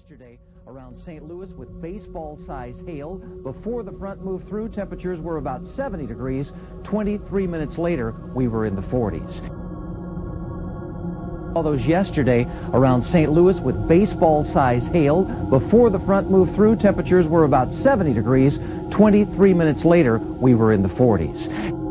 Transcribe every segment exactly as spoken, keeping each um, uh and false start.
yesterday around Saint Louis with baseball-sized hail. Before the front moved through, temperatures were about seventy degrees. twenty-three minutes later, we were in the forties. All those yesterday around Saint Louis with baseball-sized hail. Before the front moved through, temperatures were about seventy degrees. twenty-three minutes later, we were in the forties.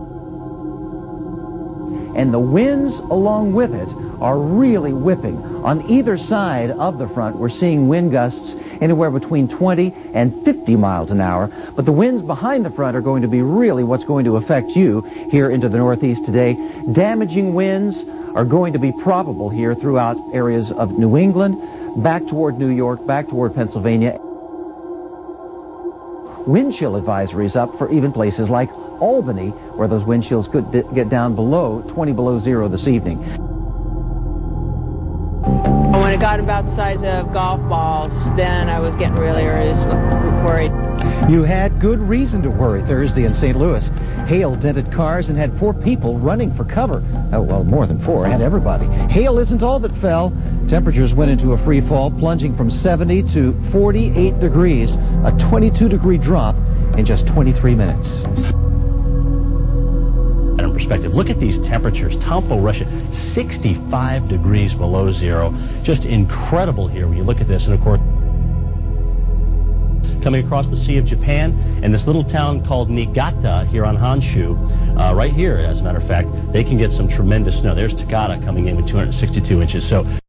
And the winds along with it are really whipping. On either side of the front, we're seeing wind gusts anywhere between twenty and fifty miles an hour. But the winds behind the front are going to be really what's going to affect you here into the Northeast today. Damaging winds are going to be probable here throughout areas of New England, back toward New York, back toward Pennsylvania. Wind chill advisories up for even places like Albany, where those wind chills could get down below twenty below zero this evening. When it got about the size of golf balls, then I was getting really worried. You had good reason to worry Thursday in Saint Louis. Hail dented cars and had four people running for cover. Oh, well, more than four. Had everybody. Hail isn't all that fell. Temperatures went into a free fall, plunging from seventy to forty-eight degrees, a twenty-two degree drop in just twenty-three minutes. In perspective, look at these temperatures. Tampo, Russia, sixty-five degrees below zero. Just incredible here when you look at this. And of course, coming across the Sea of Japan, and this little town called Niigata here on Honshu, uh, right here, as a matter of fact, they can get some tremendous snow. There's Takata coming in with two hundred sixty-two inches. So